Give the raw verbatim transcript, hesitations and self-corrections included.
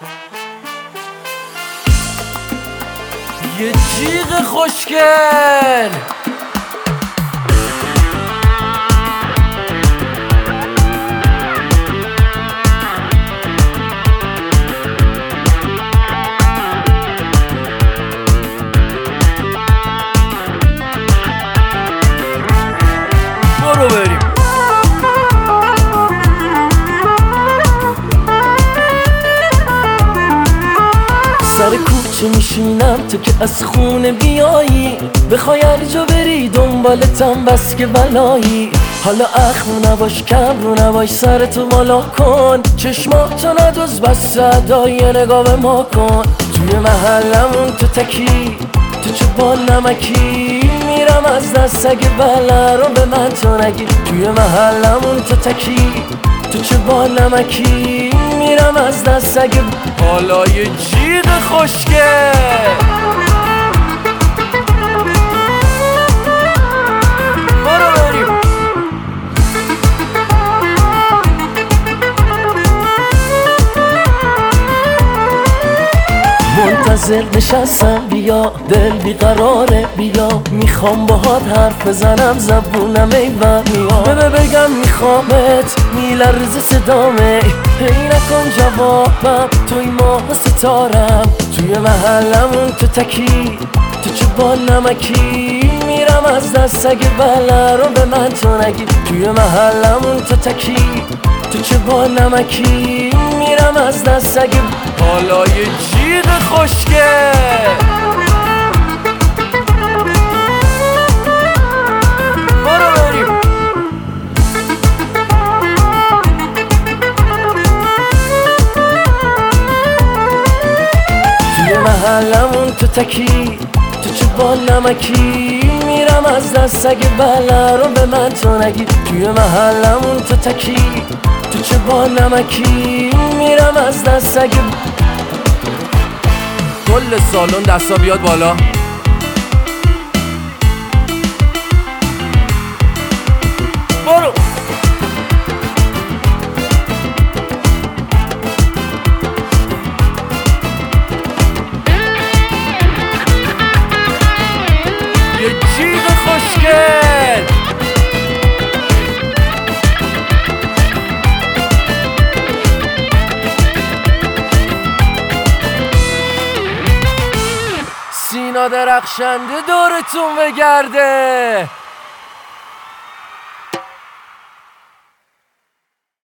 یه جیغ خوشگل برو بریم. سر کوچه میشینم تو که از خونه بیایی، بخوای هر جا بری دنبالتم بس که بلایی. حالا اخم نباش کم رو نباش، سرتو بالا کن، چشماتو ندوز بس صدای نگاه به ما کن. توی محلمون تو تکی تو چه با نمکی، میرم از دست اگه بله رو به من تو نگی. توی محلمون تو تکی تو چه با نمکی، میرم از دست اگه حالا یه جیغ خوشگل برو بریم. منتظر نشستم بیا، دل بیقراره بیا، میخوام باهات حرف بزنم زبونم ایوان میاد. ببه بگم میخوامت میلرزه صدامه، هی نکن جوابم توی ماه ستارم. توی محلمون تو تکی تو چه با نمکی، میرم از دست اگه بله رو به من تو نگی. توی محلمون تو تکی تو چه با نمکی، میرم از دست اگه حالا یه جیغ خوشگل برو بریم. توی محلمون تو تکی تو چه با نمکی، میرم از دست اگه بله رو به من تو نگی. توی محلمون تو تکی تو چه با نمکی، میرم از دست اگه کل سالن دستا بیاد بالا. برو یه جیغ خوشگل سینا درخشنده دورتون بگرده.